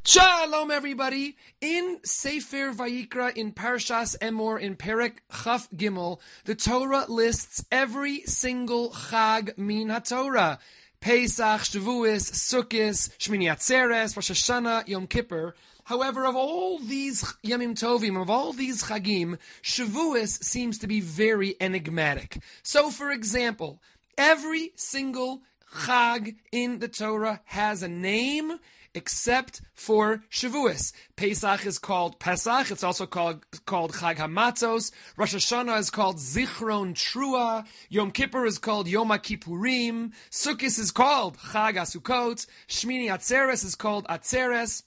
Shalom, everybody. In Sefer Vayikra, in Parshas Emor, in Perek Chaf Gimel, the Torah lists every single Chag min HaTorah. Pesach, Shavuos, Sukkot, Shmini Atzeres, Rosh Hashanah, Yom Kippur. However, of all these Yamim Tovim, of all these Chagim, Shavuos seems to be very enigmatic. So, for example, every single Chag in the Torah has a name, except for Shavuos. Pesach is called Pesach. It's also called Chag HaMatzos. Rosh Hashanah is called Zichron Trua. Yom Kippur is called Yom HaKippurim. Sukkot is called Chag HaSukkot. Shmini Atzeres is called Atzeres.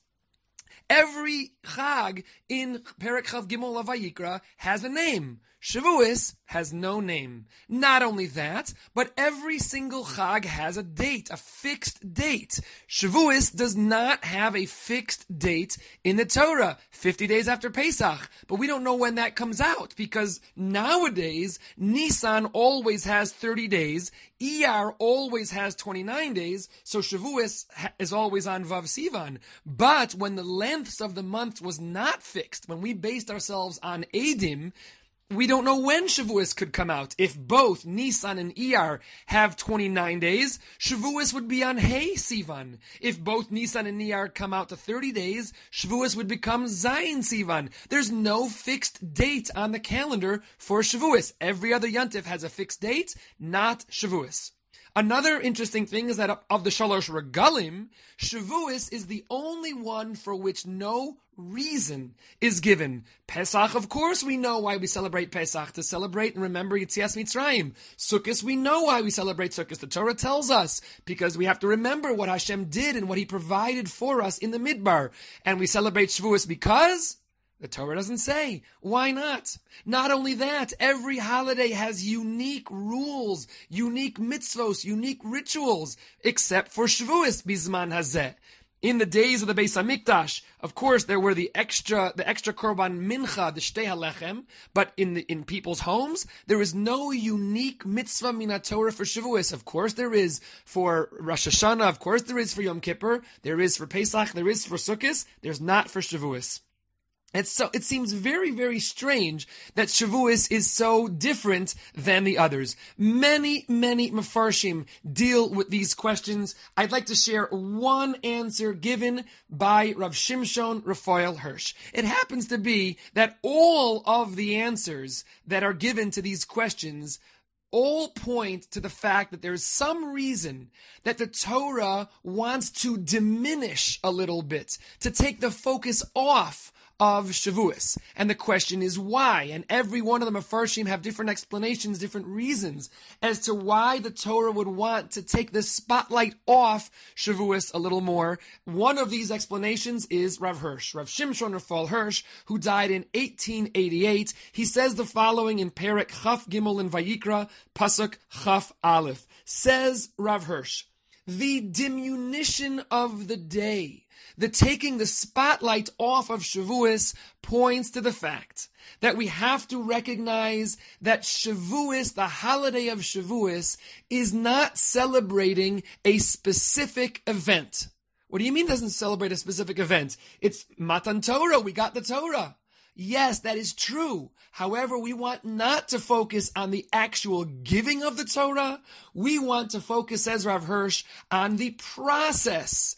Every Chag in Perek Chav Gimel of Vayikra has a name. Shavuos has no name. Not only that, but every single Chag has a date, a fixed date. Shavuos does not have a fixed date in the Torah, 50 days after Pesach. But we don't know when that comes out, because nowadays, Nisan always has 30 days, Iyar always has 29 days, so Shavuos is always on Vav Sivan. But when the lengths of the month was not fixed, when we based ourselves on Eidim, we don't know when Shavuos could come out. If both Nisan and Iyar have 29 days, Shavuos would be on Hey Sivan. If both Nisan and Iyar come out to 30 days, Shavuos would become Zayin Sivan. There's no fixed date on the calendar for Shavuos. Every other Yontif has a fixed date, not Shavuos. Another interesting thing is that of the Shalosh Regalim, Shavuos is the only one for which no reason is given. Pesach, of course, we know why we celebrate Pesach, to celebrate and remember Yetzias Mitzrayim. Sukkot, we know why we celebrate Sukkot. The Torah tells us, because we have to remember what Hashem did and what He provided for us in the Midbar. And we celebrate Shavuos because the Torah doesn't say. Why not? Not only that, every holiday has unique rules, unique mitzvos, unique rituals, except for Shavuos, Bizman Hazeh. In the days of the Beis Hamikdash, of course, there were the extra korban mincha, the shtei halechem, but in people's homes, there is no unique mitzvah min Torah for Shavuos. Of course, there is for Rosh Hashanah. Of course, there is for Yom Kippur. There is for Pesach. There is for Sukkot. There's not for Shavuos. And so it seems very, very strange that Shavuos is so different than the others. Many, many Mefarshim deal with these questions. I'd like to share one answer given by Rav Shimshon Raphael Hirsch. It happens to be that all of the answers that are given to these questions all point to the fact that there's some reason that the Torah wants to diminish a little bit, to take the focus off of Shavuos. And the question is why? And every one of the Mefarshim have different explanations, different reasons as to why the Torah would want to take the spotlight off Shavuos a little more. One of these explanations is Rav Hirsch, Rav Shimshon Raphael Hirsch, who died in 1888. He says the following in Perek Chaf Gimel in Vayikra, Pasuk Chaf Aleph. Says Rav Hirsch, the diminution of the day, the taking the spotlight off of Shavuos, points to the fact that we have to recognize that Shavuos, the holiday of Shavuos, is not celebrating a specific event. What do you mean it doesn't celebrate a specific event? It's Matan Torah, we got the Torah. Yes, that is true. However, we want not to focus on the actual giving of the Torah. We want to focus, says Rav Hirsch, on the process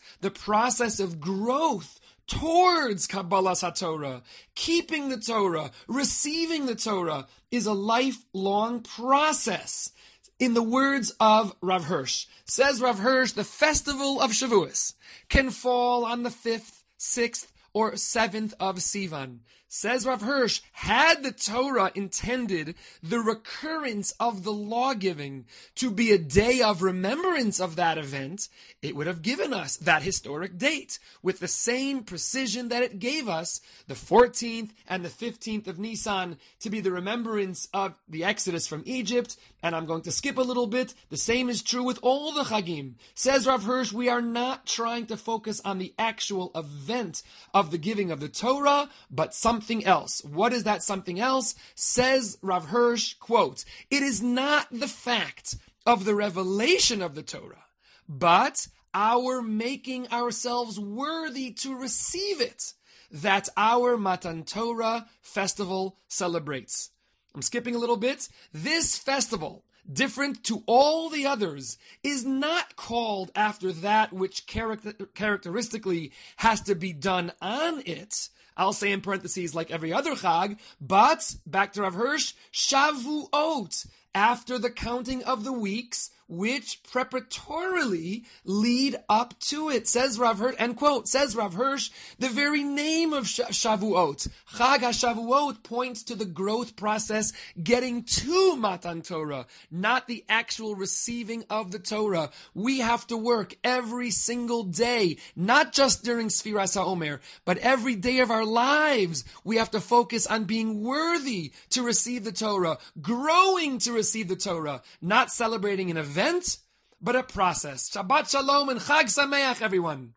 of growth towards Kabbalas HaTorah. Keeping the Torah, receiving the Torah is a lifelong process. In the words of Rav Hirsch, says Rav Hirsch, the festival of Shavuos can fall on the 5th, 6th, or 7th of Sivan. Says Rav Hirsch, had the Torah intended the recurrence of the law-giving to be a day of remembrance of that event, it would have given us that historic date with the same precision that it gave us the 14th and the 15th of Nisan to be the remembrance of the Exodus from Egypt. And I'm going to skip a little bit. The same is true with all the Chagim. Says Rav Hirsch, we are not trying to focus on the actual event of the giving of the Torah, but something else. What is that something else? Says Rav Hirsch, quote, it is not the fact of the revelation of the Torah, but our making ourselves worthy to receive it, that our Matan Torah festival celebrates. I'm skipping a little bit. This festival, different to all the others, is not called after that which characteristically has to be done on it. I'll say in parentheses like every other Chag, but, back to Rav Hirsch, Shavuot, after the counting of the weeks, which preparatorily lead up to it. Says Rav Hirsch, end quote, says Rav Hirsch, the very name of Shavuot, Chag HaShavuot, points to the growth process getting to Matan Torah, not the actual receiving of the Torah. We have to work every single day, not just during Sfiras HaOmer, but every day of our lives. We have to focus on being worthy to receive the Torah, growing to receive the Torah, not celebrating an event, but a process. Shabbat Shalom and Chag Sameach, everyone.